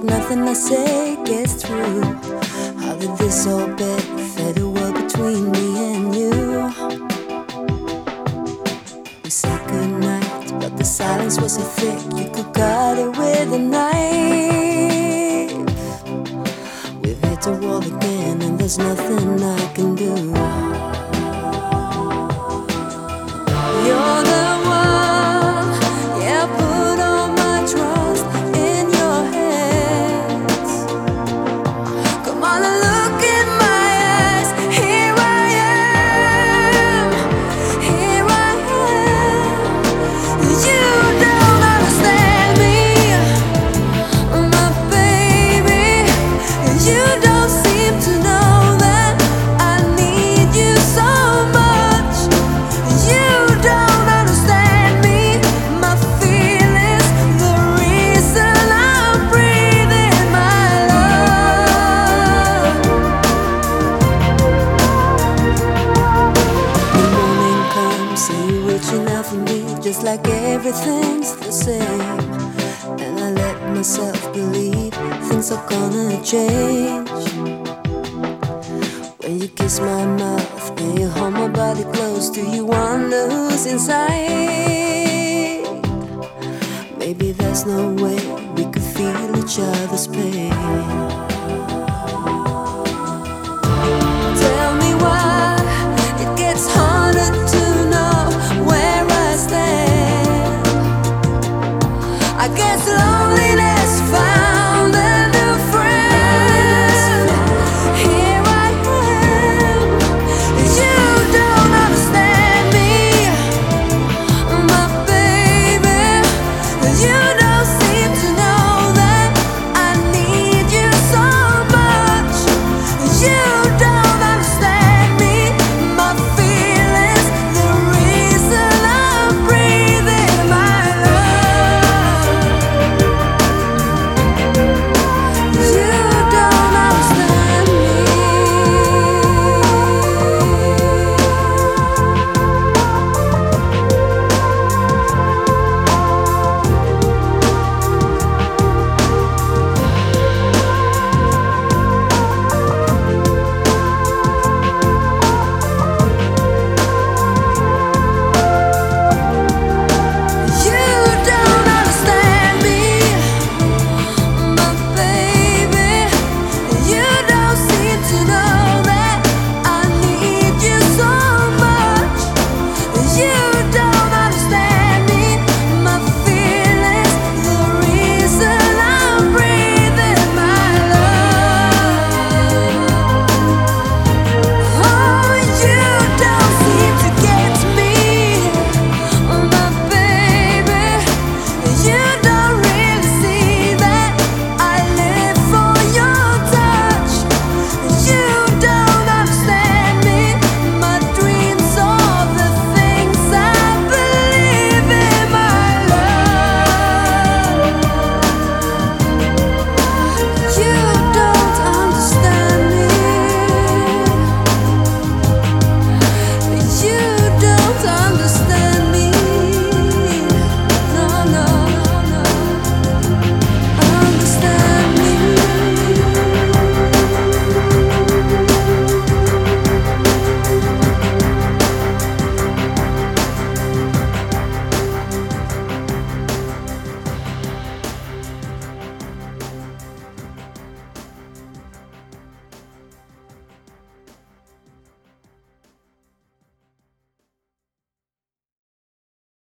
nothing I say gets through. How did this all benefit a world between me and you? We said goodnight, but the silence was so thick you could cut it with a knife. We've hit the wall again and there's nothing I can do. You're the one, yeah, put all my trust in your hands. Come on and look in my eyes. Here I am, here I am. You don't understand me, my baby. You don't seem to know that I need you so much. You don't understand me, my feelings, the reason I'm breathing my love. The morning comes and you're reaching out for me, just like everything's the same. And I let myself believe things are gonna change. When you kiss my mouth and you hold my body close, do you wonder who's inside? Maybe there's no way we could feel each other's pain.